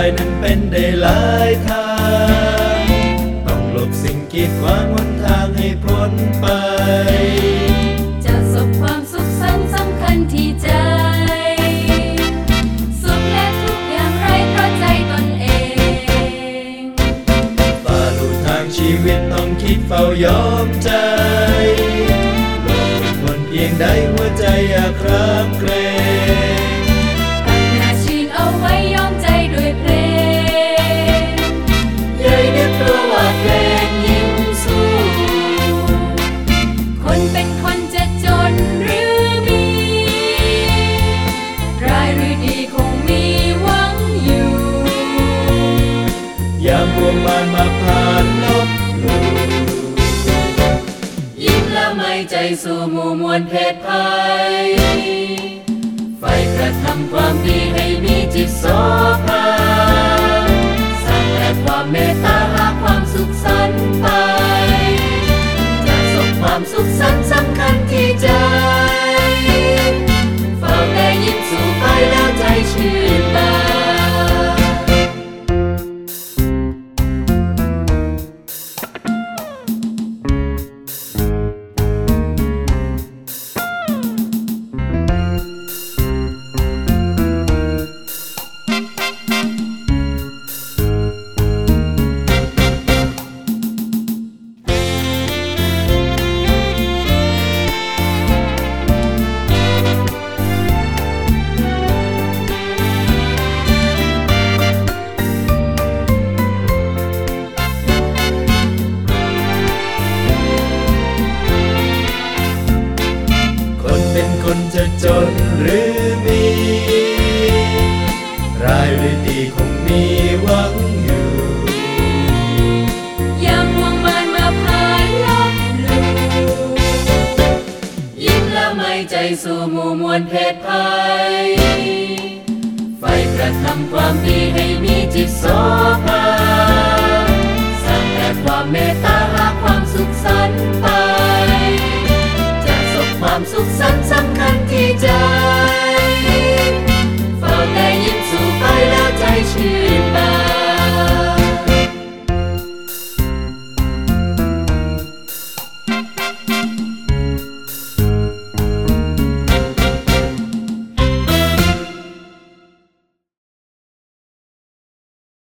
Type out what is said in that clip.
ายนั้นเป็นได้หลายทางต้องหลบสิ่งกีดขวางหนทางให้พ้นไปจะสบความสุขสันต์สำคัญที่ใจสุขและทุกอย่างไร้เพราะใจตนเองฝ่าลู่ทางชีวิตต้องคิดเฝ้ายอมใจหลบพ้นเพียงใดหัวใจอย่าครามเกรงตั้งหน้าชื่นเอาไว้ยอมใจด้วยเพลงอย่าได้กลัวว่าเพลงยิ้มสู้คนเป็นคนจะจนหรือมีร้ายหรือดีคงมีหวังอยู่ยามพวกมันมาผ่านลบลู่ยิ้มแล้วไม่ใจสู่หมู่มวลเพศภัยไฟกระทำความดีให้มีจิตโสภาสร้างแต่ความเมตตาหาความสุขสันต์ไปจะสบความสุขสันต์สำคัญที่ใจเฝ้าแต่ยิ้มสู่ไปแล้วใจชื่นบานเป็นคนจะจนหรือมีร้ายหรือดีคงมีหวังอยู่ยามห่วงมารมาผ่านลบลู่ยิ้มแล้วไม่ใจสู่หมู่มวลเพศภัยไฟกระทำความดีให้มีจิตโสภาสร้างแต่ความเมตตาหาความสุขสันต์ไปความสุขสันต์สำคัญที่ใจ